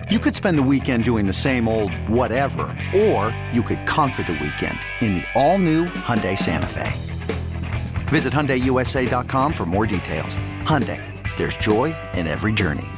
You could spend the weekend doing the same old whatever, or you could conquer the weekend in the all-new Hyundai Santa Fe. Visit HyundaiUSA.com for more details. Hyundai, there's joy in every journey.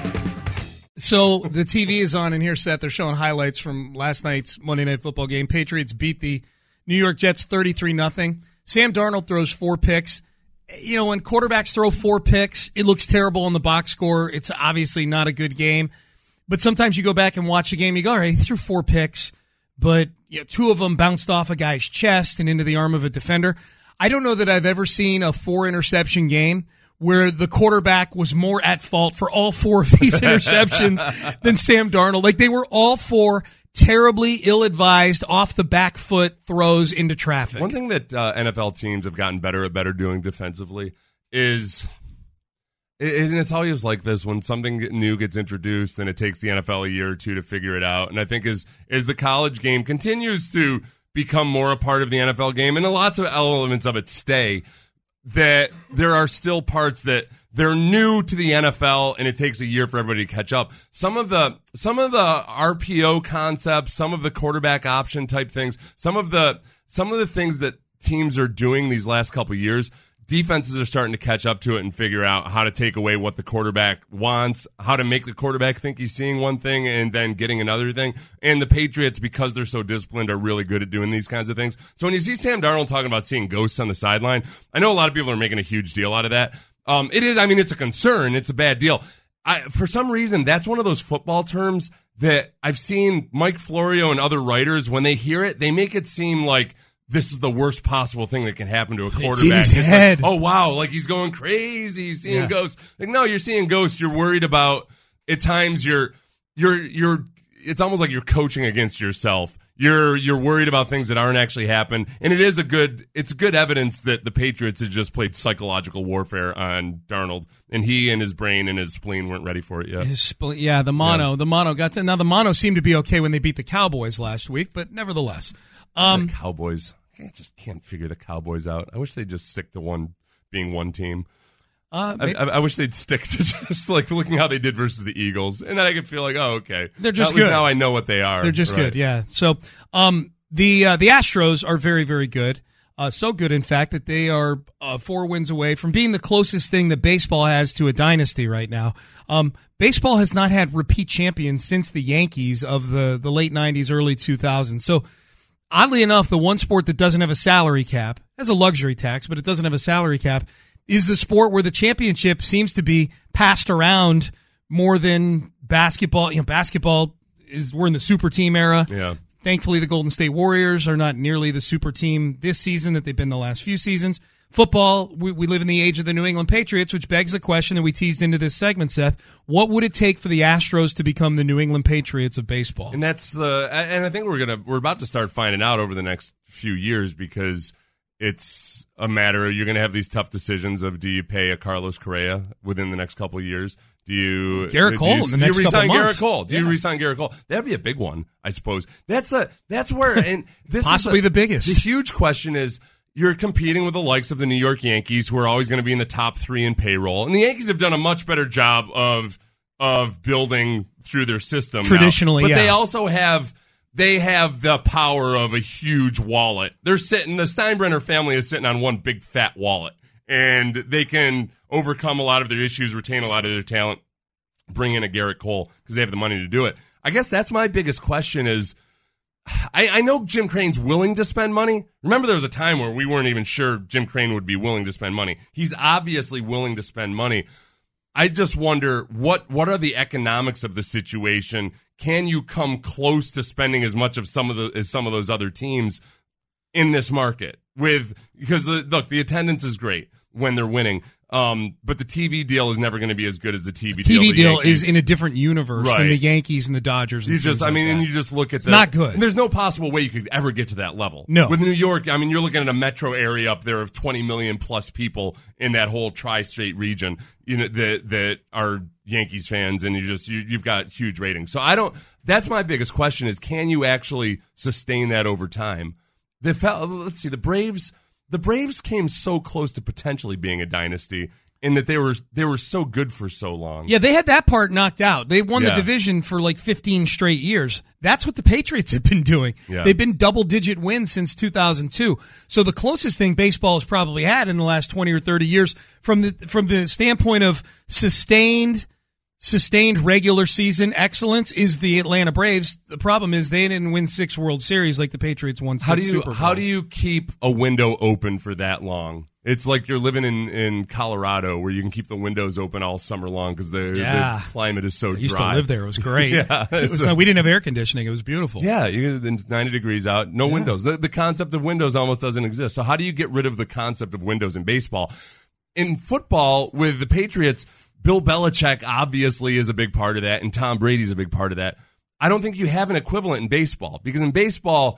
So the TV is on, and here, Seth, they're showing highlights from last night's Monday Night Football game. Patriots beat the New York Jets 33-0. Sam Darnold throws 4 picks. You know, when quarterbacks throw 4 picks, it looks terrible on the box score. It's obviously not a good game. But sometimes you go back and watch the game, you go, all right, he threw 4 picks, but 2 of them bounced off a guy's chest and into the arm of a defender. I don't know that I've ever seen a 4-interception game where the quarterback was more at fault for all 4 of these interceptions than Sam Darnold. Like, they were all 4 terribly ill-advised, off-the-back foot throws into traffic. One thing that NFL teams have gotten better at doing defensively is... And it's always like this when something new gets introduced, and it takes the NFL a year or 2 to figure it out. And I think as the college game continues to become more a part of the NFL game, and lots of elements of it stay, that there are still parts that they're new to the NFL, and it takes a year for everybody to catch up. Some of the RPO concepts, some of the quarterback option type things, some of the things that teams are doing these last couple of years. Defenses are starting to catch up to it and figure out how to take away what the quarterback wants, how to make the quarterback think he's seeing one thing and then getting another thing. And the Patriots, because they're so disciplined, are really good at doing these kinds of things. So when you see Sam Darnold talking about seeing ghosts on the sideline, I know a lot of people are making a huge deal out of that. It's a concern. It's a bad deal. For some reason, that's one of those football terms that I've seen Mike Florio and other writers, when they hear it, they make it seem like this is the worst possible thing that can happen to a quarterback. It's in his head. Like, oh, wow, like he's going crazy, he's seeing ghosts. Like, no, you're seeing ghosts. You're worried about, at times, it's almost like you're coaching against yourself. You're worried about things that aren't actually happening. And it's good evidence that the Patriots had just played psychological warfare on Darnold, and he and his brain and his spleen weren't ready for it yet. The mono got to. Now the mono seemed to be okay when they beat the Cowboys last week, but nevertheless. The Cowboys. I just can't figure the Cowboys out. I wish they'd just stick to being one team. I wish they'd stick to just like looking how they did versus the Eagles, and then I could feel like, oh, okay, they're just good. Now I know what they are. They're just good, yeah. So the Astros are very, very good. So good, in fact, that they are 4 wins away from being the closest thing that baseball has to a dynasty right now. Baseball has not had repeat champions since the Yankees of the late 90s, early 2000s. So oddly enough, the one sport that doesn't have a salary cap, has a luxury tax, but it doesn't have a salary cap, is the sport where the championship seems to be passed around more than basketball. You know, basketball we're in the super team era. Yeah. Thankfully, the Golden State Warriors are not nearly the super team this season that they've been the last few seasons. Football, we live in the age of the New England Patriots, which begs the question that we teased into this segment, Seth. What would it take for the Astros to become the New England Patriots of baseball? And I think we're about to start finding out over the next few years, because it's a matter of, you're going to have these tough decisions of, do you pay a Carlos Correa within the next couple of years? Do you Garrett Cole in the next couple of months? Garrett Cole? Do you re-sign Garrett Cole? That'd be a big one, I suppose. That's where, and this possibly is the biggest. The huge question is, you're competing with the likes of the New York Yankees, who are always going to be in the top 3 in payroll, and the Yankees have done a much better job of building through their system traditionally. But yeah. They also have the power of a huge wallet. The Steinbrenner family is sitting on one big fat wallet, and they can overcome a lot of their issues, retain a lot of their talent, bring in a Garrett Cole because they have the money to do it. I guess that's my biggest question is, I know Jim Crane's willing to spend money. Remember, there was a time where we weren't even sure Jim Crane would be willing to spend money. He's obviously willing to spend money. I just wonder, what are the economics of the situation? Can you come close to spending as much of some of those other teams in this market? Because the attendance is great when they're winning. But the TV deal is never going to be as good as the TV deal. TV deal is in a different universe than the Yankees and the Dodgers. And you just look at not good. And there's no possible way you could ever get to that level. No. With New York, you're looking at a metro area up there of 20 million plus people in that whole tri-state region, that are Yankees fans, and you've got huge ratings. So that's my biggest question is, can you actually sustain that over time? Let's see, the Braves came so close to potentially being a dynasty, in that they were so good for so long. Yeah, they had that part knocked out. They won the division for like 15 straight years. That's what the Patriots have been doing. Yeah. They've been double-digit wins since 2002. So the closest thing baseball has probably had in the last 20 or 30 years from the standpoint of sustained regular season excellence is the Atlanta Braves. The problem is they didn't win 6 World Series like the Patriots won 6 Super Bowls. How do you keep a window open for that long? It's like you're living in Colorado where you can keep the windows open all summer long because the climate is so dry. I used to live there. It was great. We didn't have air conditioning. It was beautiful. Yeah, it's 90 degrees out, no windows. The concept of windows almost doesn't exist. So how do you get rid of the concept of windows in baseball? In football, with the Patriots, Bill Belichick obviously is a big part of that, and Tom Brady's a big part of that. I don't think you have an equivalent in baseball because in baseball,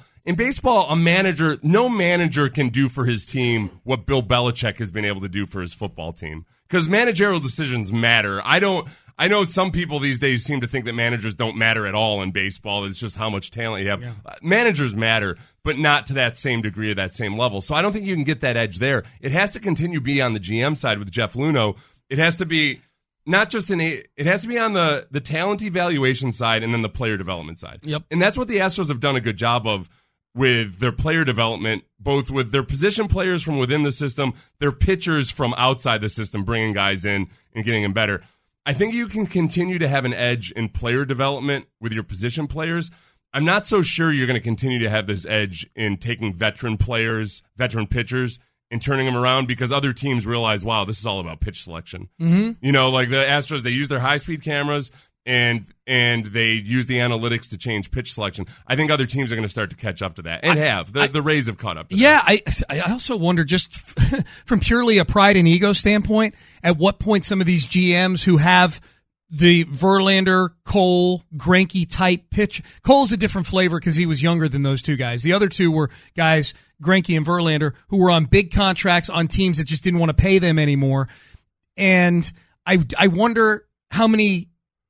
no manager can do for his team what Bill Belichick has been able to do for his football team because managerial decisions matter. I know some people these days seem to think that managers don't matter at all in baseball. It's just how much talent you have. Yeah. Managers matter, but not to that same degree or that same level. So I don't think you can get that edge there. It has to continue to be on the GM side with Jeff Luhnow. It has to be not just it has to be on the talent evaluation side and then the player development side. Yep. And that's what the Astros have done a good job of with their player development, both with their position players from within the system, their pitchers from outside the system, bringing guys in and getting them better. I think you can continue to have an edge in player development with your position players. I'm not so sure you're going to continue to have this edge in taking veteran pitchers, and turning them around because other teams realize, wow, this is all about pitch selection. Mm-hmm. You know, like the Astros, they use their high-speed cameras and they use the analytics to change pitch selection. I think other teams are going to start to catch up to that and the Rays have caught up to that. I also wonder, just from purely a pride and ego standpoint, at what point some of these GMs who have the Verlander, Cole, Greinke type pitch. Cole's a different flavor because he was younger than those two guys. The other two were guys, Greinke and Verlander, who were on big contracts on teams that just didn't want to pay them anymore. And I wonder how many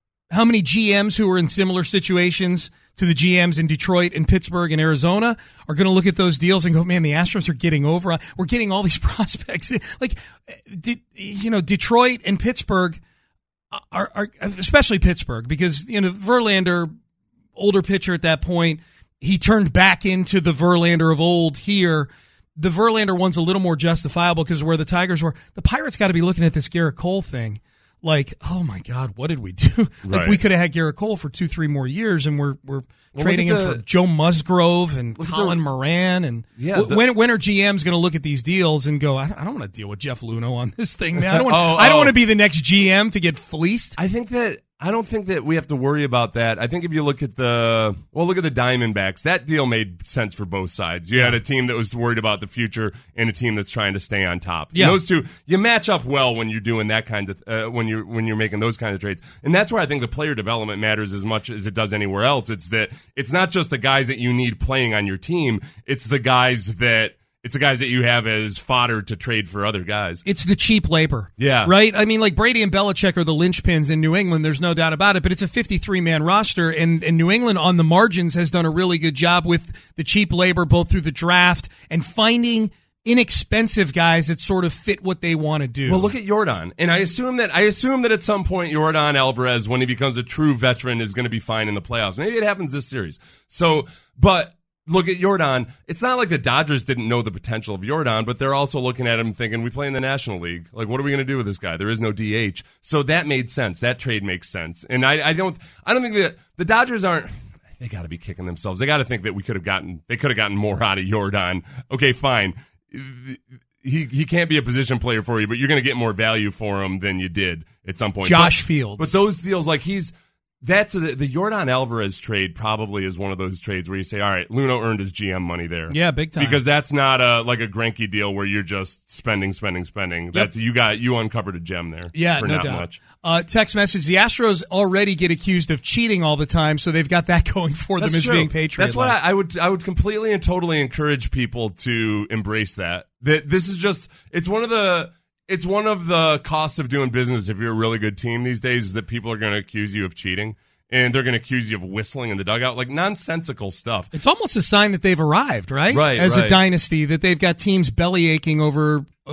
GMs who are in similar situations to the GMs in Detroit and Pittsburgh and Arizona are going to look at those deals and go, man, the Astros are getting over. We're getting all these prospects. Like, Detroit and Pittsburgh are especially Pittsburgh, because Verlander, older pitcher at that point, he turned back into the Verlander of old here. The Verlander one's a little more justifiable because of where the Tigers were. The Pirates got to be looking at this Garrett Cole thing like, oh my God, what did we do? Like, we could have had Garrett Cole for 2-3 more years, and we're trading him for Joe Musgrove and Colin Moran. And when are GMs going to look at these deals and go, I don't want to deal with Jeff Luhnow on this thing, man. I don't want to be the next GM to get fleeced. I don't think that we have to worry about that. I think if you look at the Diamondbacks, that deal made sense for both sides. You had a team that was worried about the future and a team that's trying to stay on top. Yeah. Those two, you match up well when you're doing that kind of when you're making those kinds of trades. And that's where I think the player development matters as much as it does anywhere else. It's that it's not just the guys that you need playing on your team. It's the guys that you have as fodder to trade for other guys. It's the cheap labor. Yeah. Right? I mean, like Brady and Belichick are the linchpins in New England. There's no doubt about it. But it's a 53-man roster, and New England on the margins has done a really good job with the cheap labor, both through the draft and finding inexpensive guys that sort of fit what they want to do. Well, look at Yordan. And I assume that at some point Yordan Alvarez, when he becomes a true veteran, is going to be fine in the playoffs. Maybe it happens this series. But look at Yordan. It's not like the Dodgers didn't know the potential of Yordan, but they're also looking at him thinking, we play in the National League. Like, what are we going to do with this guy? There is no DH. So that made sense. That trade makes sense. And I don't think that the Dodgers aren't. They got to be kicking themselves. They got to think that they could have gotten more out of Yordan. Okay, fine. He can't be a position player for you, but you're going to get more value for him than you did at some point. Josh Fields. But those deals, like the Yordan Alvarez trade probably is one of those trades where you say, all right, Luhnow earned his GM money there. Yeah, big time. Because that's not like a Greinke deal where you're just spending. Yep. That's you uncovered a gem there. Yeah, for no not doubt. much. Text message: the Astros already get accused of cheating all the time, so they've got that going for them as being Patriot. That's why I would completely and totally encourage people to embrace that. That this is just it's one of the costs of doing business if you're a really good team these days is that people are going to accuse you of cheating. And they're going to accuse you of whistling in the dugout, like nonsensical stuff. It's almost a sign that they've arrived, right? As a dynasty, that they've got teams belly aching over.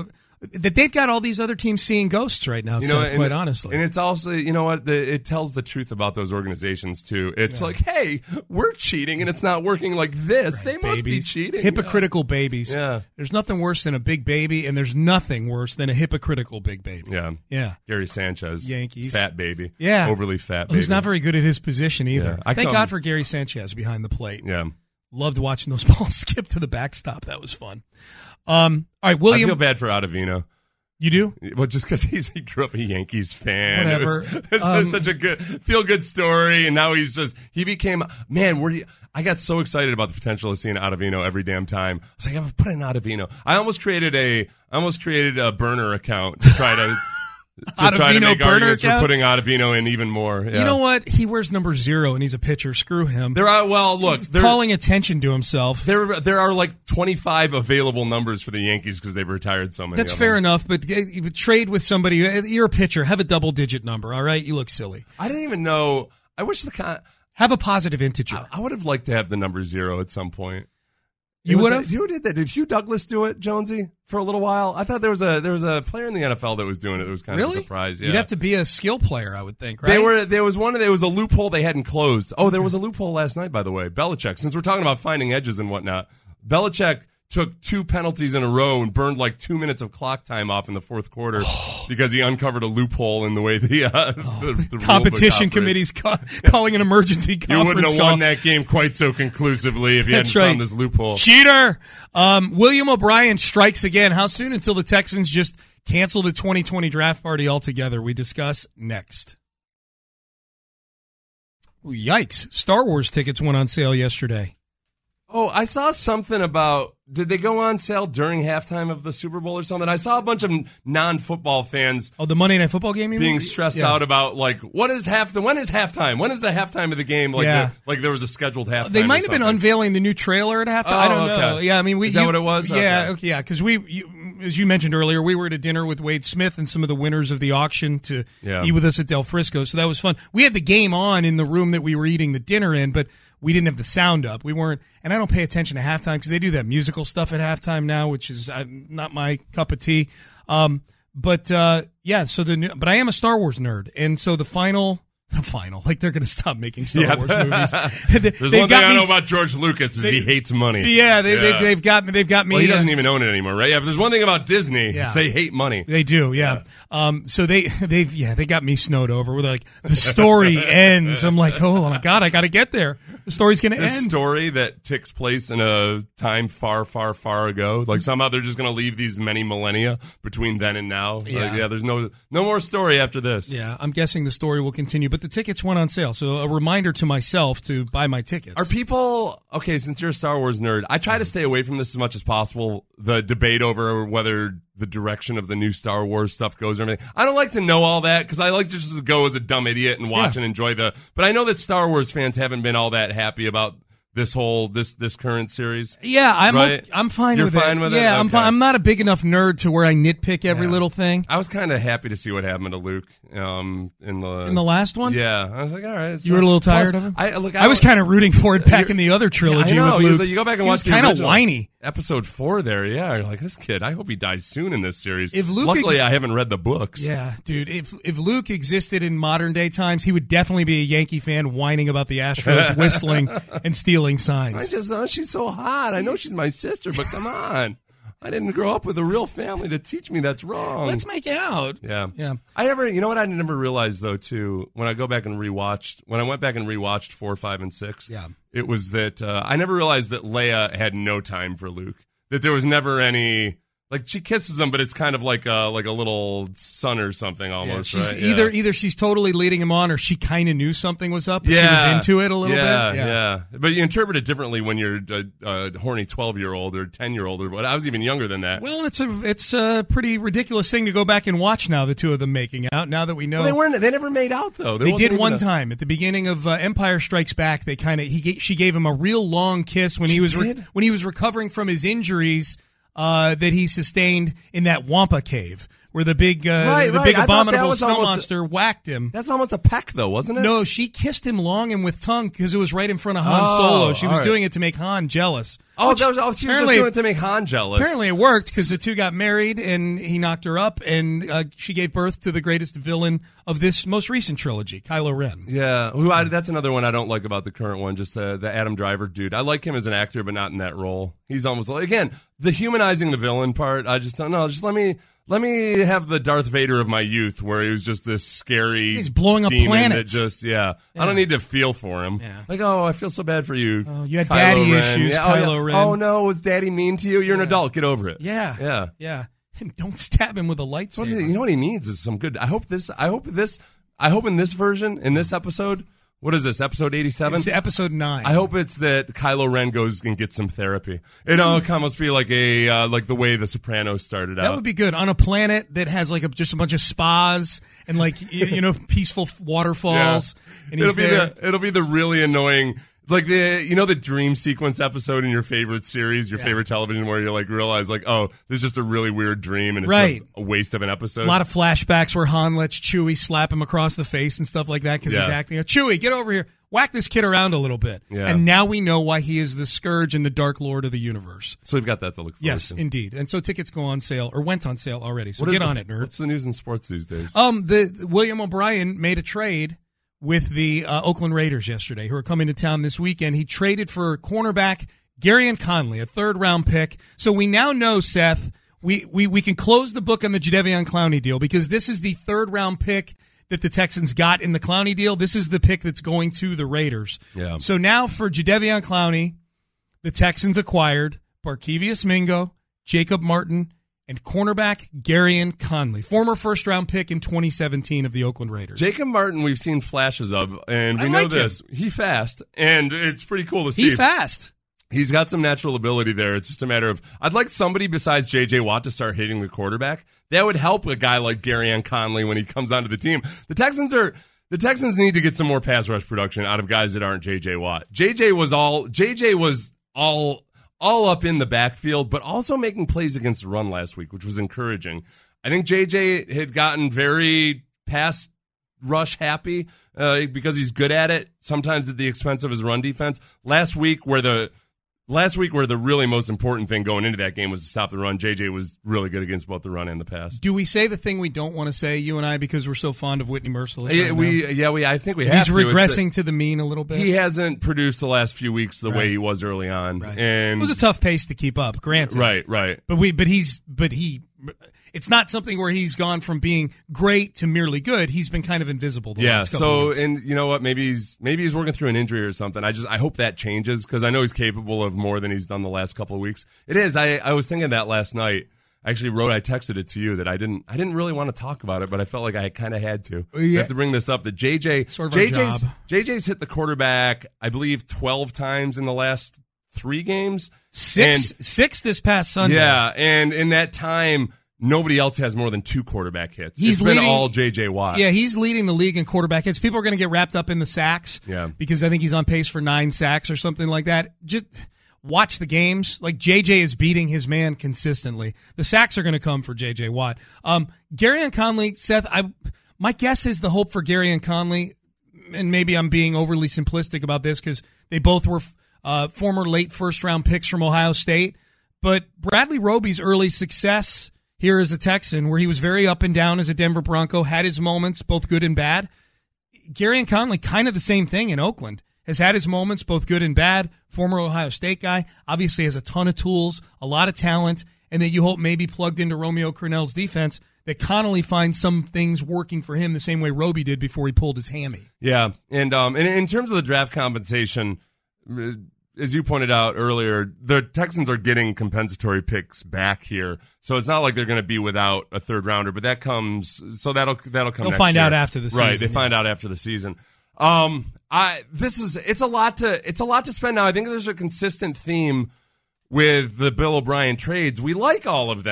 that they've got all these other teams seeing ghosts right now, Seth, quite honestly. And it's also, you know what, it tells the truth about those organizations, too. It's like, hey, we're cheating, and it's not working like this. Right, they must be cheating. Hypocritical babies. Yeah. There's nothing worse than a big baby, and there's nothing worse than a hypocritical big baby. Yeah. Yeah. Gary Sanchez. Yankees. Fat baby. Yeah. Overly fat baby. Who's not very good at his position either. Yeah. Thank God for Gary Sanchez behind the plate. Yeah. Loved watching those balls skip to the backstop. That was fun. All right, William. I feel bad for Ottavino. You do? Well, just because he grew up a Yankees fan. Whatever. It's such a good, feel-good story, and now he became, man, I got so excited about the potential of seeing Ottavino every damn time. I was like, I'm put in Ottavino. I almost created a burner account to try to... try to make arguments for putting Ottavino in even more. Yeah. You know what? He wears number 0 and he's a pitcher. Screw him. He's calling attention to himself. There are like 25 available numbers for the Yankees because they've retired so many. That's fair enough, but trade with somebody. You're a pitcher. Have a double-digit number, all right? You look silly. I didn't even know. I wish have a positive integer. I would have liked to have the number 0 at some point. You would have? Who did that? Did Hugh Douglas do it, Jonesy, for a little while? I thought there was a player in the NFL that was doing it. It was kind of a surprise. Yeah. You'd have to be a skill player, I would think, right? There was a loophole they hadn't closed. Oh, there was a loophole last night, by the way. Belichick, since we're talking about finding edges and whatnot, Belichick took 2 penalties in a row and burned like 2 minutes of clock time off in the fourth quarter because he uncovered a loophole in the way the competition committee's calling an emergency conference call. You wouldn't have call. won that game quite so conclusively if you hadn't found this loophole. Cheater! William O'Brien strikes again. How soon until the Texans just cancel the 2020 draft party altogether? We discuss next. Ooh, yikes. Star Wars tickets went on sale yesterday. Oh, I saw something about, did they go on sale during halftime of the Super Bowl or something? I saw a bunch of non-football fans. Oh, the Monday Night Football game? Being stressed out about, like, when is halftime? When is the halftime of the game? Like, there was a scheduled halftime. They might have been unveiling the new trailer at halftime. I don't know. Yeah, I mean, is that what it was? Yeah, okay, yeah, because as you mentioned earlier, we were at a dinner with Wade Smith and some of the winners of the auction to eat with us at Del Frisco, so that was fun. We had the game on in the room that we were eating the dinner in, but we didn't have the sound up. We weren't, and I don't pay attention to halftime because they do that musical stuff at halftime now, which is not my cup of tea. But I am a Star Wars nerd, and so the final, like they're going to stop making Star Wars movies. There's one thing I know about George Lucas is he hates money. Yeah, they've got me. Well, he doesn't even own it anymore, right? Yeah, if there's one thing about Disney, it's they hate money. They do, yeah. So they got me snowed over. We're like, the story ends. I'm like, oh my God, I got to get there. The story's going to end. This story that takes place in a time far, far, far ago. Like somehow they're just going to leave these many millennia between then and now. Yeah, there's no more story after this. Yeah, I'm guessing the story will continue, but the tickets went on sale. So a reminder to myself to buy my tickets. Are people, okay, since you're a Star Wars nerd, I try to stay away from this as much as possible. The debate over whether the direction of the new Star Wars stuff goes or everything. I don't like to know all that because I like to just go as a dumb idiot and watch and enjoy but I know that Star Wars fans haven't been all that happy about this whole this current series. Yeah, I'm fine You're with it. You're fine with it? Yeah, Okay. I'm fine. I'm not a big enough nerd to where I nitpick every little thing. I was kind of happy to see what happened to Luke in the last one. Yeah, I was like, all right. You were a little tired of him. I was kind of rooting for it back in the other trilogy. I know. With Luke. You go back and watch the kind of original. whiny. Episode 4 there, yeah. You're like, this kid, I hope he dies soon in this series. If Luke Luckily, I haven't read the books. Yeah, dude. If Luke existed in modern day times, he would definitely be a Yankee fan whining about the Astros whistling and stealing signs. I just know she's so hot. I know she's my sister, but come on. I didn't grow up with a real family to teach me that's wrong. Let's make out. Yeah. Yeah. You know what I never realized, though, too, when I went back and rewatched 4, 5, and 6, it was that I never realized that Leia had no time for Luke. That there was never any... Like, she kisses him, but it's kind of like a little son or something almost, right? Either she's totally leading him on or she kind of knew something was up, but she was into it a little bit. Yeah. But you interpret it differently when you're a horny 12-year-old or 10-year-old or what. I was even younger than that. Well, it's a pretty ridiculous thing to go back and watch now, the two of them making out, now that we know. Well, they never made out, though. They did one time. At the beginning of Empire Strikes Back, she gave him a real long kiss when he was recovering from his injuries that he sustained in that Wampa cave, where the big abominable snow monster whacked him. That's almost a peck, though, wasn't it? No, she kissed him long and with tongue because it was right in front of Han Solo. She was doing it to make Han jealous. She was just doing it to make Han jealous. Apparently it worked because the two got married and he knocked her up, and she gave birth to the greatest villain of this most recent trilogy, Kylo Ren. Yeah, that's another one I don't like about the current one, just the Adam Driver dude. I like him as an actor, but not in that role. He's almost like, again, the humanizing the villain part, I just don't know. Just let me have the Darth Vader of my youth, where he was just this scary. He's blowing up planets. I don't need to feel for him. Yeah. Like, I feel so bad for you. Oh, you had daddy issues, Kylo Ren. Oh no, was daddy mean to you? You're an adult. Get over it. Yeah. And don't stab him with a lightsaber. You know what he needs is some good. I hope in this version, in this episode. What is this, episode 87? It's episode 9. I hope it's that Kylo Ren goes and gets some therapy. It'll almost be like like the way The Sopranos started out. That would be good. On a planet that has like just a bunch of spas and like peaceful waterfalls. Yeah. And it'll be the really annoying, like the dream sequence episode in your favorite series, your favorite television, where you like realize like, oh, this is just a really weird dream and it's a waste of an episode. A lot of flashbacks where Han lets Chewie slap him across the face and stuff like that because he's acting. Chewie, get over here. Whack this kid around a little bit. Yeah. And now we know why he is the Scourge and the Dark Lord of the universe. So we've got that to look forward to. Yes, indeed. And so tickets go on sale, or went on sale already. So get on it, nerd. What's the news in sports these days? The William O'Brien made a trade with the Oakland Raiders yesterday, who are coming to town this weekend. He traded for cornerback Garyon Conley, a third-round pick. So we now know, Seth, we can close the book on the Jadeveon Clowney deal, because this is the third-round pick that the Texans got in the Clowney deal. This is the pick that's going to the Raiders. Yeah. So now for Jadeveon Clowney, the Texans acquired Barkevious Mingo, Jacob Martin, and cornerback Garyon Conley, former first-round pick in 2017 of the Oakland Raiders. Jacob Martin, we've seen flashes of, and we know this. He's fast, and it's pretty cool to see. He's fast. He's got some natural ability there. It's just a matter of, I'd like somebody besides J.J. Watt to start hitting the quarterback. That would help a guy like Garyon Conley when he comes onto the team. The Texans need to get some more pass rush production out of guys that aren't J.J. Watt. J.J. was all up in the backfield, but also making plays against the run last week, which was encouraging. I think J.J. had gotten very pass rush happy because he's good at it, sometimes at the expense of his run defense. Last week, where the really most important thing going into that game was to stop the run, J.J. was really good against both the run and the pass. Do we say the thing we don't want to say, you and I, because we're so fond of Whitney Merciless? I think we have He's to. regressing to the mean a little bit. He hasn't produced the last few weeks the way he was early on. Right. And it was a tough pace to keep up, granted. Right. But it's not something where he's gone from being great to merely good. He's been kind of invisible the last couple weeks. And you know what? Maybe he's working through an injury or something. I hope that changes, because I know he's capable of more than he's done the last couple of weeks. It is. I was thinking that last night. I texted it to you that I didn't really want to talk about it, but I felt like I kind of had to. I have to bring this up that JJ's hit the quarterback, I believe, 12 times in the last 3 games. Six this past Sunday. Yeah, and in that time, nobody else has more than 2 quarterback hits. It's been all J.J. Watt. Yeah, he's leading the league in quarterback hits. People are going to get wrapped up in the sacks. Yeah. Because I think he's on pace for 9 sacks or something like that. Just watch the games. Like, J.J. is beating his man consistently. The sacks are going to come for J.J. Watt. Garyon Conley, Seth, my guess is the hope for Garyon Conley, and maybe I'm being overly simplistic about this because they both were former late first-round picks from Ohio State, but Bradley Roby's early success here as a Texan, where he was very up and down as a Denver Bronco, had his moments, both good and bad. Garyon Conley, kind of the same thing in Oakland, has had his moments, both good and bad. Former Ohio State guy, obviously has a ton of tools, a lot of talent, and that you hope maybe plugged into Romeo Crennel's defense, that Connolly finds some things working for him the same way Roby did before he pulled his hammy. Yeah, and in terms of the draft compensation, as you pointed out earlier, the Texans are getting compensatory picks back here, so it's not like they're going to be without a third rounder. But that'll come. They'll find out after the season. Right, they find out after the season. It's a lot to spend now. I think there's a consistent theme with the Bill O'Brien trades. We like all of them.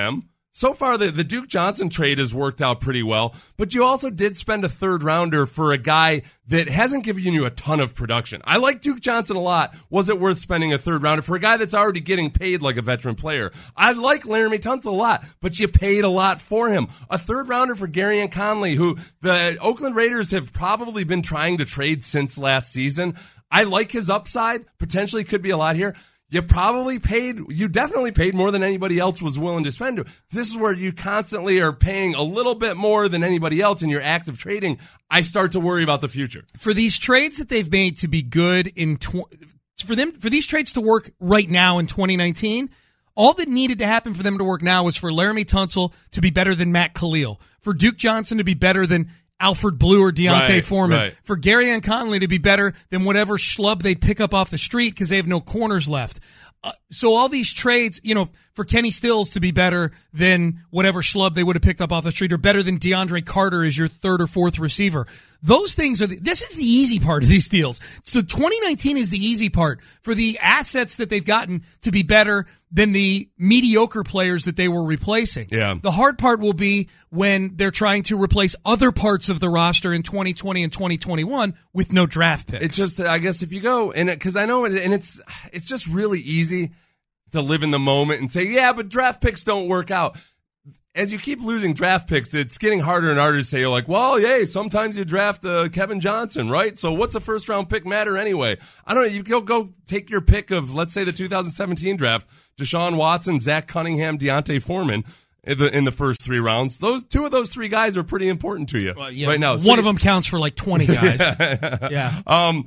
so far, the Duke Johnson trade has worked out pretty well, but you also did spend a third rounder for a guy that hasn't given you a ton of production. I like Duke Johnson a lot. Was it worth spending a third rounder for a guy that's already getting paid like a veteran player? I like Laramie Tunsil a lot, but you paid a lot for him. A third rounder for Garyon Conley, who the Oakland Raiders have probably been trying to trade since last season. I like his upside. Potentially could be a lot here. You definitely paid more than anybody else was willing to spend. This is where you constantly are paying a little bit more than anybody else in your active trading. I start to worry about the future. For these trades that they've made to be good for these trades to work right now in 2019, all that needed to happen for them to work now was for Laramie Tunsil to be better than Matt Khalil, for Duke Johnson to be better than Alfred Blue or Deontay Foreman, for Garyon Conley to be better than whatever schlub they'd pick up off the street because they have no corners left. So all these trades, for Kenny Stills to be better than whatever schlub they would have picked up off the street, or better than DeAndre Carter as your third or fourth receiver. Those things this is the easy part of these deals. So 2019 is the easy part for the assets that they've gotten to be better than the mediocre players that they were replacing. Yeah. The hard part will be when they're trying to replace other parts of the roster in 2020 and 2021 with no draft picks. It's just, I guess, if you go because I know, and it's just really easy to live in the moment and say, yeah, but draft picks don't work out. As you keep losing draft picks, it's getting harder and harder to say, you're like, well, yay, sometimes you draft Kevin Johnson, right? So what's a first-round pick matter anyway? I don't know. You go take your pick of, let's say, the 2017 draft, Deshaun Watson, Zach Cunningham, Deontay Foreman in the first 3 rounds. Two of those 3 guys are pretty important to you right now. One of them counts for like 20 guys. Yeah.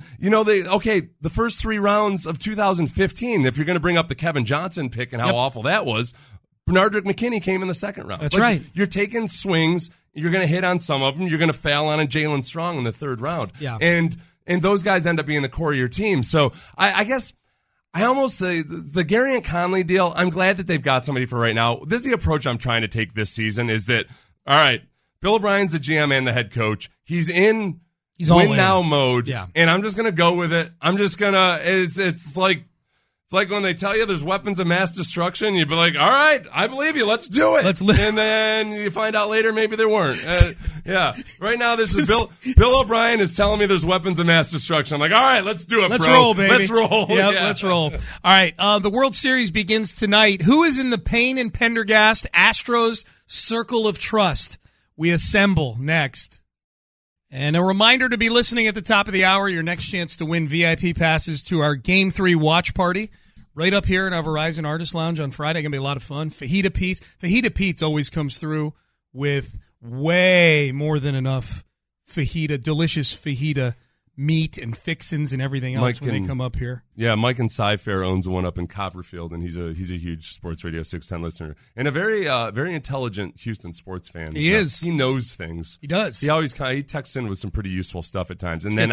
The first 3 rounds of 2015, if you're going to bring up the Kevin Johnson pick and how awful that was, Bernardrick McKinney came in the second round. That's right. You're taking swings. You're going to hit on some of them. You're going to fail on a Jalen Strong in the third round. Yeah. And those guys end up being the core of your team. So I guess I almost say the Garyon Conley deal, I'm glad that they've got somebody for right now. This is the approach I'm trying to take this season is that, all right, Bill O'Brien's the GM and the head coach. He's in win-now mode. Yeah. And I'm just going to go with it. I'm just going to, it's like when they tell you there's weapons of mass destruction, you'd be like, all right, I believe you. Let's do it. And then you find out later maybe there weren't. Yeah. Right now, this is Bill O'Brien is telling me there's weapons of mass destruction. I'm like, all right, let's do it, Let's bro. roll, baby. Let's roll. Yep, let's roll. All right, the World Series begins tonight. Who is in the Payne and Pendergast Astros Circle of Trust? We assemble next. And a reminder to be listening at the top of the hour, your next chance to win VIP passes to our Game 3 watch party right up here in our Verizon Artist Lounge on Friday. Going to be a lot of fun. Fajita Pete's always comes through with way more than enough delicious fajita meat and fixins and everything else when they come up here. Yeah, Mike and Cy-Fair owns the one up in Copperfield, and he's a huge Sports Radio 610 listener and a very intelligent Houston sports fan. He is. He knows things. He does. He texts in with some pretty useful stuff at times, and then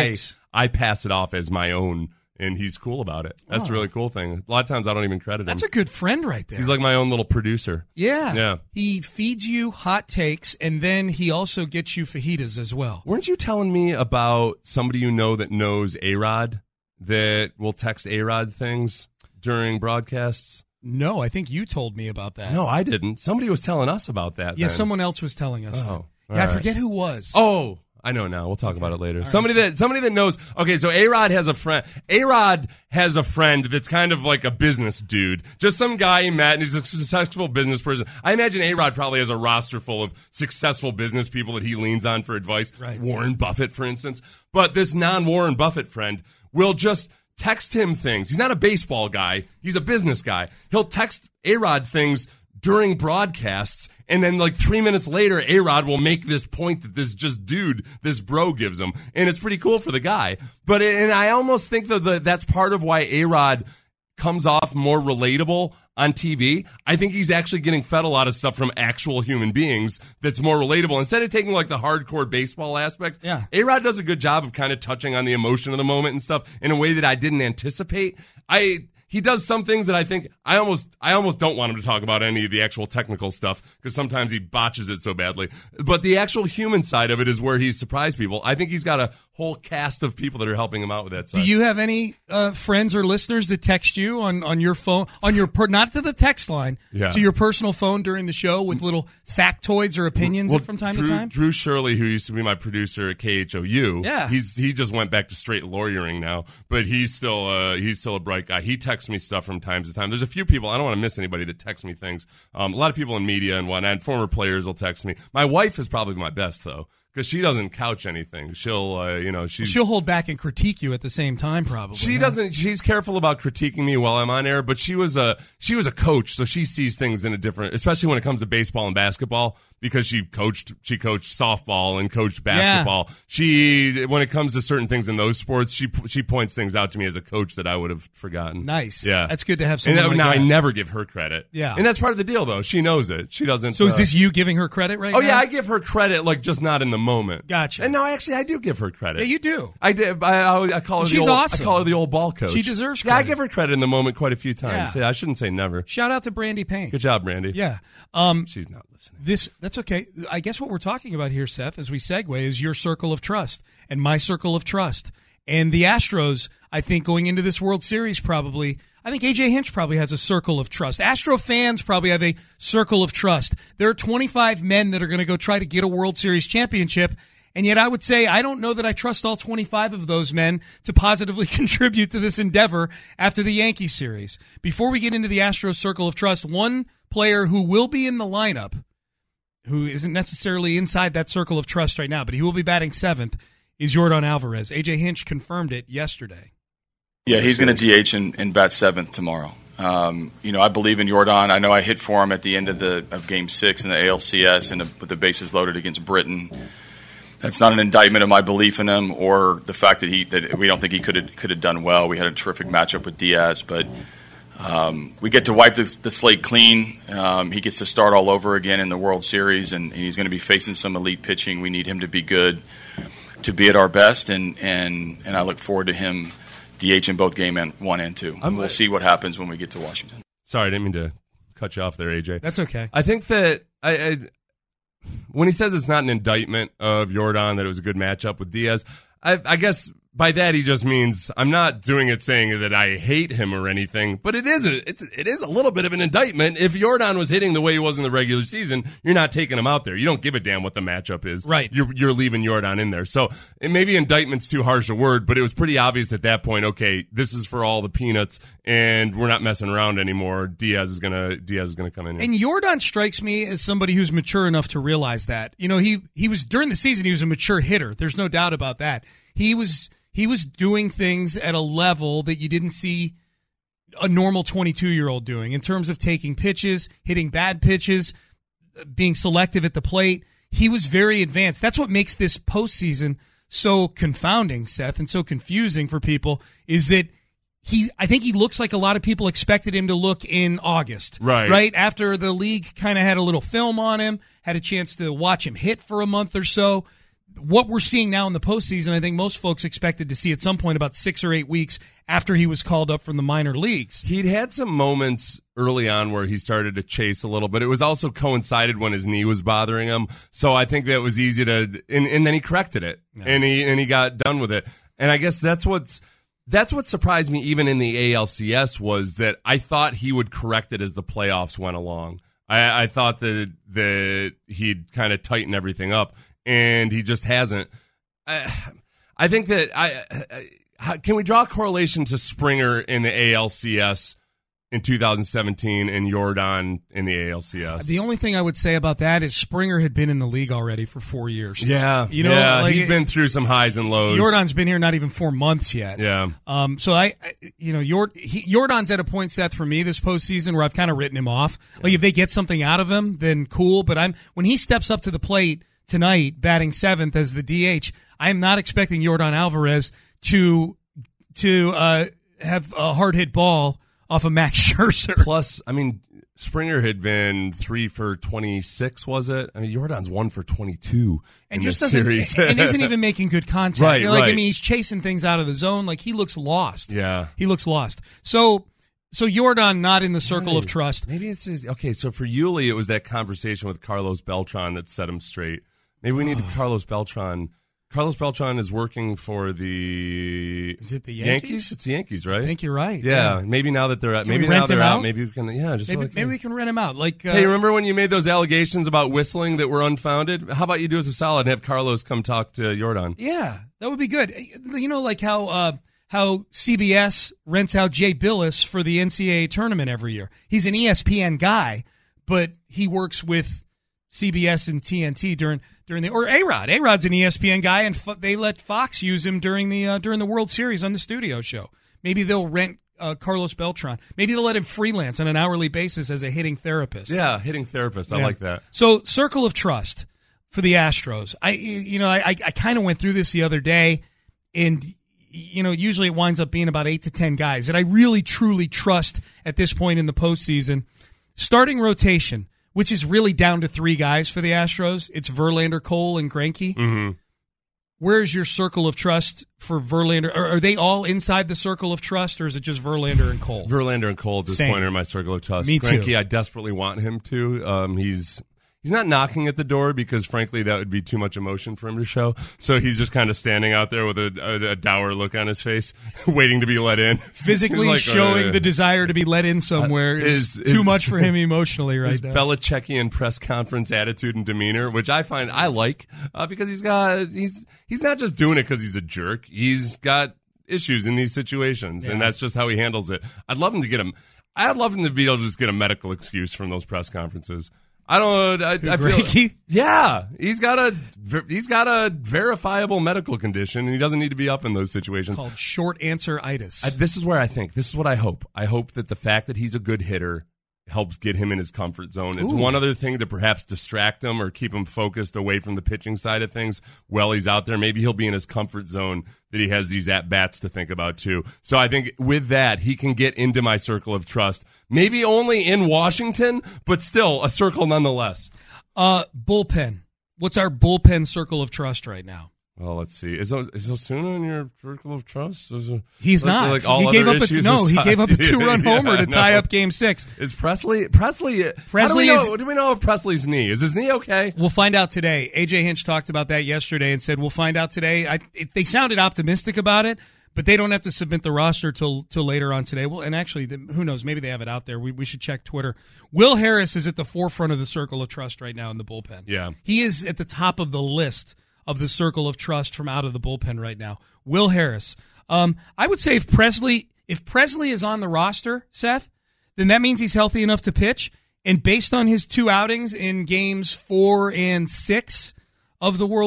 I pass it off as my own. And he's cool about it. That's a really cool thing. A lot of times I don't even credit him. That's a good friend right there. He's like my own little producer. Yeah. He feeds you hot takes, and then he also gets you fajitas as well. Weren't you telling me about somebody you know that knows A-Rod that will text A-Rod things during broadcasts? No, I think you told me about that. No, I didn't. Somebody was telling us about that. Yeah, someone else was telling us that. Yeah, I forget who was. Oh, I know now. We'll talk about it later. Somebody that knows. Okay, so A-Rod has a friend. A-Rod has a friend that's kind of like a business dude. Just some guy he met, and he's a successful business person. I imagine A-Rod probably has a roster full of successful business people that he leans on for advice. Right. Warren Buffett, for instance. But this non-Warren Buffett friend will just text him things. He's not a baseball guy. He's a business guy. He'll text A-Rod things during broadcasts, and then like 3 minutes later, A-Rod will make this point that this bro gives him, and it's pretty cool for the guy. But and I almost think that that's part of why A-Rod comes off more relatable on TV. I think he's actually getting fed a lot of stuff from actual human beings that's more relatable. Instead of taking like the hardcore baseball aspect, A-Rod does a good job of kind of touching on the emotion of the moment and stuff in a way that I didn't anticipate. he does some things that I think I almost don't want him to talk about any of the actual technical stuff because sometimes he botches it so badly. But the actual human side of it is where he's surprised people. I think he's got a whole cast of people that are helping him out with that side. Do you have any friends or listeners that text you on your phone, not to the text line, to your personal phone during the show with little factoids or opinions from time to time? Drew Shirley, who used to be my producer at KHOU, yeah. he just went back to straight lawyering now, but he's still a bright guy. He texts me stuff from time to time. There's a few people, I don't want to miss anybody that text me things. A lot of people in media and whatnot, and former players will text me. My wife is probably my best, though, because she doesn't couch anything. She'll, she'll hold back and critique you at the same time, probably. She doesn't. She's careful about critiquing me while I'm on air, but she was a coach, so she sees things in a different, especially when it comes to baseball and basketball, because she coached softball and coached basketball. Yeah. When it comes to certain things in those sports, she points things out to me as a coach that I would have forgotten. Nice. Yeah, that's good to have someone like that. I never give her credit. Yeah, and that's part of the deal, though. She knows it. She doesn't. So is this you giving her credit right now? Oh yeah, I give her credit, like just not in the moment. Gotcha. And no, actually, I do give her credit. Yeah, you do. I did. I call her. She's awesome. I call her the old ball coach. She deserves credit. Yeah, I give her credit in the moment quite a few times. Yeah, I shouldn't say never. Shout out to Brandy Payne. Good job, Brandy. Yeah. She's not listening. That's okay. I guess what we're talking about here, Seth, as we segue, is your circle of trust and my circle of trust. And the Astros, I think, going into this World Series I think A.J. Hinch probably has a circle of trust. Astro fans probably have a circle of trust. There are 25 men that are going to go try to get a World Series championship. And yet I would say I don't know that I trust all 25 of those men to positively contribute to this endeavor after the Yankee series. Before we get into the Astros circle of trust, one player who will be in the lineup, who isn't necessarily inside that circle of trust right now, but he will be batting seventh, is Yordan Alvarez. A.J. Hinch confirmed it yesterday. Yeah, he's going to DH and bat seventh tomorrow. I believe in Yordan. I know I hit for him at the end of Game 6 in the ALCS with the bases loaded against Britain. That's not an indictment of my belief in him or the fact that we don't think he could have done well. We had a terrific matchup with Diaz, but we get to wipe the slate clean. He gets to start all over again in the World Series, and he's going to be facing some elite pitching. We need him to be good, to be at our best, and I look forward to him DH in both game 1 and 2. We'll see what happens when we get to Washington. Sorry, I didn't mean to cut you off there, AJ. That's okay. I think that when he says it's not an indictment of Yordan that it was a good matchup with Diaz, I guess by that he just means I'm not doing it saying that I hate him or anything, but it is a little bit of an indictment. If Yordan was hitting the way he was in the regular season, you're not taking him out there. You don't give a damn what the matchup is. Right. You're leaving Yordan in there. So maybe indictment's too harsh a word, but it was pretty obvious at that point, okay, this is for all the peanuts and we're not messing around anymore. Diaz is gonna come in here. And Yordan strikes me as somebody who's mature enough to realize that. He was during the season he was a mature hitter. There's no doubt about that. He was doing things at a level that you didn't see a normal 22-year-old doing in terms of taking pitches, hitting bad pitches, being selective at the plate. He was very advanced. That's what makes this postseason so confounding, Seth, and so confusing for people is that I think he looks like a lot of people expected him to look in August. Right after the league kind of had a little film on him, had a chance to watch him hit for a month or so. What we're seeing now in the postseason, I think most folks expected to see at some point about 6 or 8 weeks after he was called up from the minor leagues. He'd had some moments early on where he started to chase a little bit. It was also coincided when his knee was bothering him. So I think that was easy to, and then he corrected it and he got done with it. And I guess that's what surprised me even in the ALCS was that I thought he would correct it as the playoffs went along. I thought that he'd kind of tighten everything up. And he just hasn't. I think that can we draw a correlation to Springer in the ALCS in 2017 and Yordan in the ALCS? The only thing I would say about that is Springer had been in the league already for 4 years. Yeah, he'd been through some highs and lows. Yordan's been here not even 4 months yet. Yeah. So Yordan's at a point, Seth, for me this postseason where I've kind of written him off. Like if they get something out of him, then cool. But when he steps up to the plate tonight, batting seventh as the DH, I am not expecting Yordan Alvarez to have a hard hit ball off of Max Scherzer. Plus, I mean, Springer had been 3 for 26, was it? I mean, Yordan's 1 for 22 in this series, and isn't even making good contact. Right. I mean, he's chasing things out of the zone. Like he looks lost. Yeah, he looks lost. So So Jordan not in the circle of trust. Maybe it's okay. So for Yuli, it was that conversation with Carlos Beltran that set him straight. Maybe we need Carlos Beltran. Carlos Beltran is working for the. Is it the Yankees? It's the Yankees, right? I think you're right. Yeah. Maybe now that they're out. Maybe now they're out. Maybe we can. Yeah. Just maybe we can rent him out. Like, hey, remember when you made those allegations about whistling that were unfounded? How about you do us a solid and have Carlos come talk to Jordan? Yeah, that would be good. You know, like how CBS rents out Jay Billis for the NCAA tournament every year. He's an ESPN guy, but he works with CBS and TNT during the, or A-Rod. A-Rod's an ESPN guy, and they let Fox use him during the World Series on the studio show. Maybe they'll rent Carlos Beltran. Maybe they'll let him freelance on an hourly basis as a hitting therapist. Yeah, hitting therapist. I like that. So, circle of trust for the Astros. I kind of went through this the other day, and usually it winds up being about 8 to 10 guys that I really truly trust at this point in the postseason. Starting rotation, which is really down to 3 guys for the Astros. It's Verlander, Cole, and Greinke. Mm-hmm. Where's your circle of trust for Verlander? Are they all inside the circle of trust, or is it just Verlander and Cole? Verlander and Cole at this point are in my circle of trust. Me too. Greinke, I desperately want him to. He's not knocking at the door because, frankly, that would be too much emotion for him to show. So he's just kind of standing out there with a dour look on his face, waiting to be let in. Physically showing the desire to be let in somewhere is too much for him emotionally right now. Belichickian press conference attitude and demeanor, which I find I like because he's not just doing it because he's a jerk. He's got issues in these situations, and that's just how he handles it. I'd love him to be able to just get a medical excuse from those press conferences. I don't. I feel. Yeah, he's got a verifiable medical condition, and he doesn't need to be up in those situations. Called short answer-itis. This is where I think. This is what I hope. I hope that the fact that he's a good hitter helps get him in his comfort zone. It's one other thing to perhaps distract him or keep him focused away from the pitching side of things while he's out there. Maybe he'll be in his comfort zone that he has these at-bats to think about too. So I think with that, he can get into my circle of trust. Maybe only in Washington, but still a circle nonetheless. Bullpen. What's our bullpen circle of trust right now? Well, let's see. Is Osuna in your circle of trust? He's not. He gave up a 2-run homer to tie up Game 6. Is Presley? Do we know of Presley's knee? Is his knee okay? We'll find out today. AJ Hinch talked about that yesterday and said we'll find out today. They sounded optimistic about it, but they don't have to submit the roster till later on today. Well, and actually, who knows? Maybe they have it out there. We should check Twitter. Will Harris is at the forefront of the circle of trust right now in the bullpen. Yeah, he is at the top of the list of the circle of trust from out of the bullpen right now. Will Harris. I would say if Presley is on the roster, Seth, then that means he's healthy enough to pitch. And based on his 2 outings in games 4 and 6 of the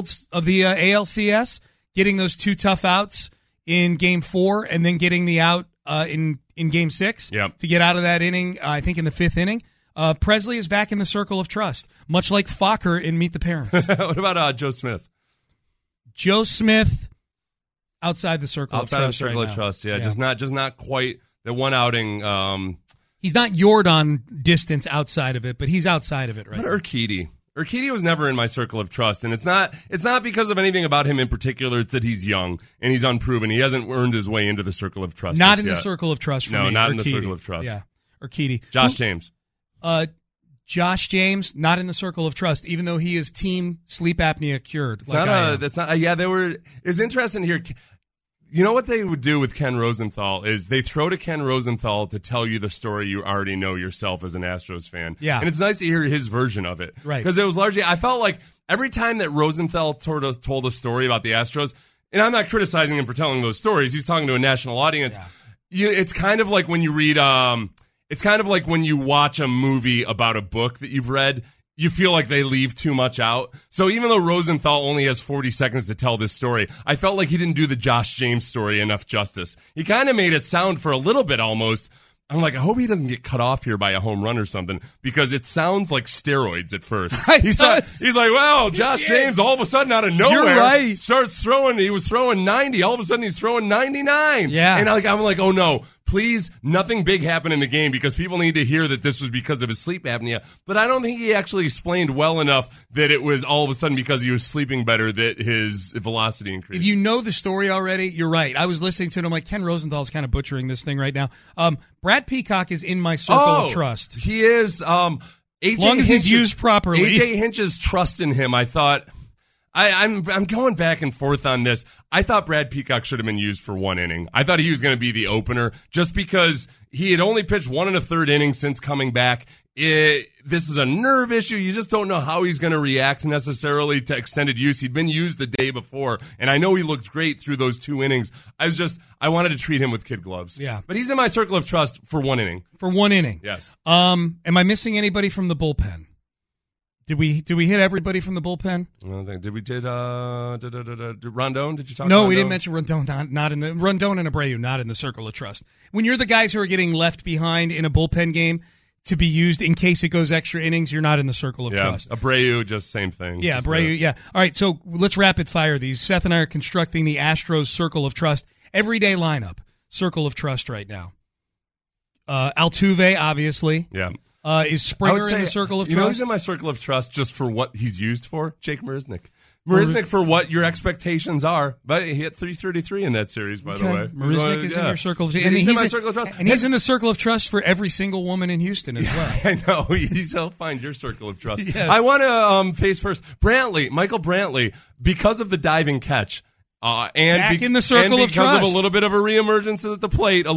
ALCS, getting those 2 tough outs in Game 4 and then getting the out in Game 6 to get out of that inning, I think in the 5th inning, Presley is back in the circle of trust, much like Fokker in Meet the Parents. What about Joe Smith? Joe Smith, outside the circle of trust. Outside of the circle of trust, yeah. Just not quite the one outing. He's not Jordan distance outside of it, but he's outside of it right now. But Urquidy was never in my circle of trust, and it's not because of anything about him in particular. It's that he's young and he's unproven. He hasn't earned his way into the circle of trust. Not in the circle of trust for me. No, not Urquidy. In the circle of trust. Yeah, Urquidy. Josh James. Josh James, not in the circle of trust, even though he is team sleep apnea cured. It's interesting here. You know what they would do with Ken Rosenthal is they throw to Ken Rosenthal to tell you the story you already know yourself as an Astros fan. Yeah. And it's nice to hear his version of it. Right. Because it was largely, I felt like every time that Rosenthal told a story about the Astros, and I'm not criticizing him for telling those stories, he's talking to a national audience. Yeah. It's kind of like when you read, it's kind of like when you watch a movie about a book that you've read, you feel like they leave too much out. So even though Rosenthal only has 40 seconds to tell this story, I felt like he didn't do the Josh James story enough justice. He kind of made it sound for a little bit almost. I'm like, I hope he doesn't get cut off here by a home run or something because it sounds like steroids at first. He's like, well, Josh James all of a sudden out of nowhere starts throwing. He was throwing 90. All of a sudden he's throwing 99. Yeah. And I'm like, oh no, please, nothing big happened in the game because people need to hear that this was because of his sleep apnea. But I don't think he actually explained well enough that it was all of a sudden because he was sleeping better that his velocity increased. If you know the story already, you're right. I was listening to it. I'm like, Ken Rosenthal's kind of butchering this thing right now. Brad Peacock is in my circle of trust. He is. As long as he's used properly. AJ Hinch's trust in him, I thought. I'm going back and forth on this. I thought Brad Peacock should have been used for 1 inning. I thought he was going to be the opener just because he had only pitched 1 1/3 innings since coming back. This is a nerve issue. You just don't know how he's going to react necessarily to extended use. He'd been used the day before, and I know he looked great through those 2 innings. I wanted to treat him with kid gloves. Yeah. But he's in my circle of trust for 1 inning. For 1 inning. Yes. Am I missing anybody from the bullpen? Did we hit everybody from the bullpen? I don't think. Did we Rondon? Did you talk? No, Rondon? we didn't mention Rondon. Not in the Rondon and Abreu, not in the circle of trust. When you're the guys who are getting left behind in a bullpen game to be used in case it goes extra innings, you're not in the circle of trust. Abreu, just same thing. Yeah, Abreu. Yeah. All right, so let's rapid fire these. Seth and I are constructing the Astros circle of trust everyday lineup circle of trust right now. Altuve, obviously. Yeah. Is Springer in the circle of trust? You know who's in my circle of trust just for what he's used for? Jake Marisnick. Marisnick for what your expectations are, but he hit 333 in that series, by the way. Marisnick is in your circle of trust. He's in my circle of trust. And he's in the circle of trust for every single woman in Houston as well. I know. He'll find your circle of trust. Yes. I want to face first Michael Brantley, because of the diving catch. Back in the circle of trust. Because of a little bit of a reemergence at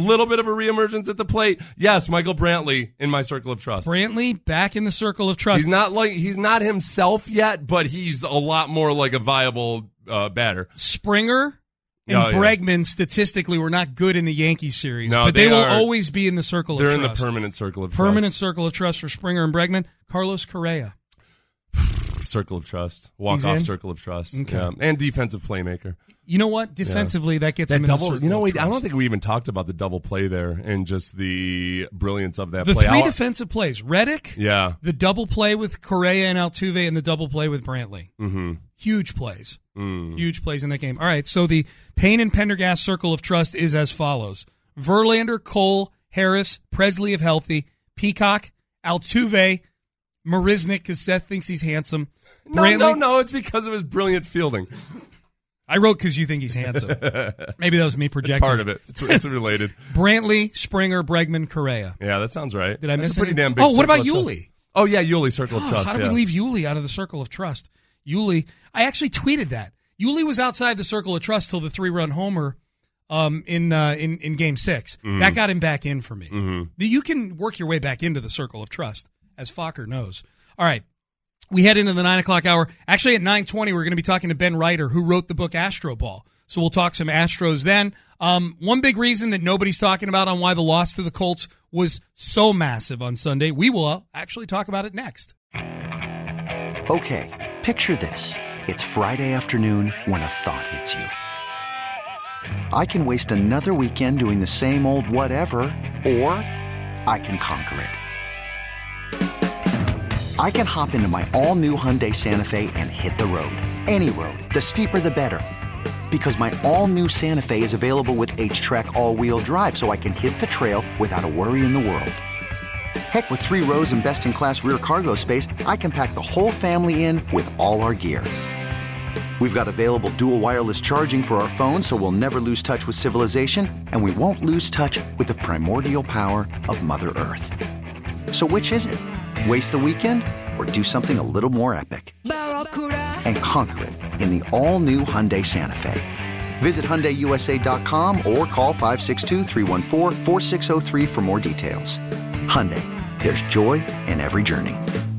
the plate. Yes, Michael Brantley in my circle of trust. Brantley back in the circle of trust. He's not himself yet, but he's a lot more like a viable batter. Springer and Bregman statistically were not good in the Yankees series, but they will always be in the circle of trust. They're in the permanent circle of trust. Permanent circle of trust for Springer and Bregman. Carlos Correa. Circle of trust. Walk-off circle of trust. Okay. Yeah. And defensive playmaker. You know what? Defensively, that gets him in the circle of trust. I don't think we even talked about the double play there and just the brilliance of that play. The 3 defensive plays. Reddick, yeah. The double play with Correa and Altuve, and the double play with Brantley. Mm-hmm. Huge plays. Huge plays in that game. All right, so the Payne and Pendergast circle of trust is as follows. Verlander, Cole, Harris, Presley if healthy, Peacock, Altuve, Marisnick, because Seth thinks he's handsome. No, it's because of his brilliant fielding. I wrote because you think he's handsome. Maybe that was me projecting. It's part of it. It's related. Brantley, Springer, Bregman, Correa. Yeah, that sounds right. Did I miss a pretty any? damn big what about circle of Yuli? Trust. Oh, yeah, Yuli, circle of trust. How did we leave Yuli out of the circle of trust? Yuli, I actually tweeted that. Yuli was outside the circle of trust till the 3-run homer in Game 6. Mm-hmm. That got him back in for me. Mm-hmm. You can work your way back into the circle of trust, as Fokker knows. All right. We head into the 9 o'clock hour. Actually, at 9:20, we're going to be talking to Ben Reiter, who wrote the book Astro Ball. So we'll talk some Astros then. One big reason that nobody's talking about on why the loss to the Colts was so massive on Sunday, we will actually talk about it next. Okay, picture this. It's Friday afternoon when a thought hits you. I can waste another weekend doing the same old whatever, or I can conquer it. I can hop into my all-new Hyundai Santa Fe and hit the road. Any road. The steeper, the better. Because my all-new Santa Fe is available with H-Track all-wheel drive, so I can hit the trail without a worry in the world. Heck, with 3 rows and best-in-class rear cargo space, I can pack the whole family in with all our gear. We've got available dual wireless charging for our phones, so we'll never lose touch with civilization, and we won't lose touch with the primordial power of Mother Earth. So which is it? Waste the weekend or do something a little more epic? And conquer it in the all-new Hyundai Santa Fe. Visit HyundaiUSA.com or call 562-314-4603 for more details. Hyundai, there's joy in every journey.